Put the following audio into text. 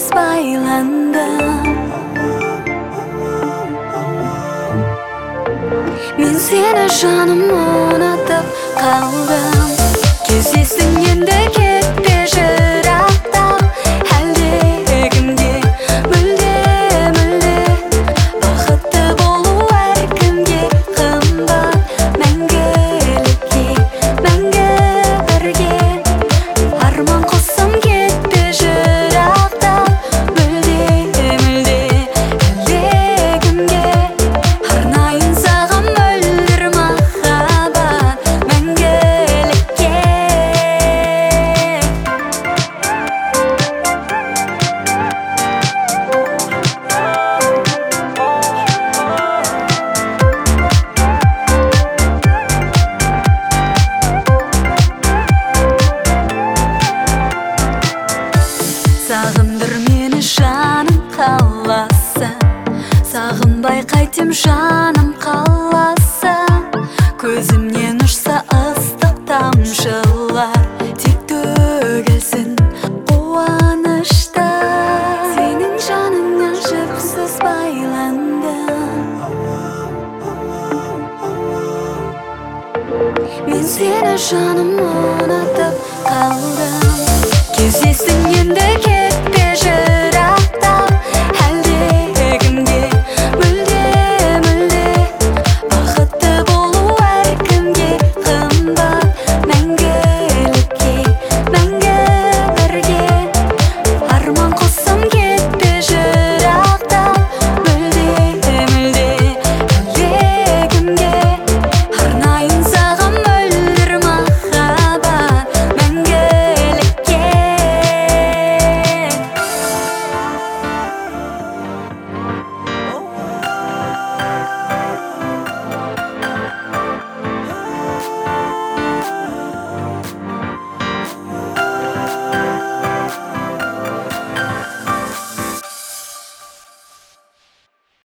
Sevgisiz baylandım. Men seni жаным unutup kaldım. Kesesің енді кетті жырақтап. Әлде кімге мүлде бақытты болу әркімге қымбат. Мәңгілікке, мәңгі бірге арман құсым кетті жырақтап. Мүлде әлде кімге арнайын саған мөлдір махаббат. Мәңгілікке сағындыр мені жаным қаласа. Сағынбай қайтем жаным қаласа. Көзімнен ұшса ыстық тамшылар, тек төгілсін қуанышта. Сенің жаныңа жіпсіз байландым. Мен сені жаным ұнатып қалдым. Кездесің енді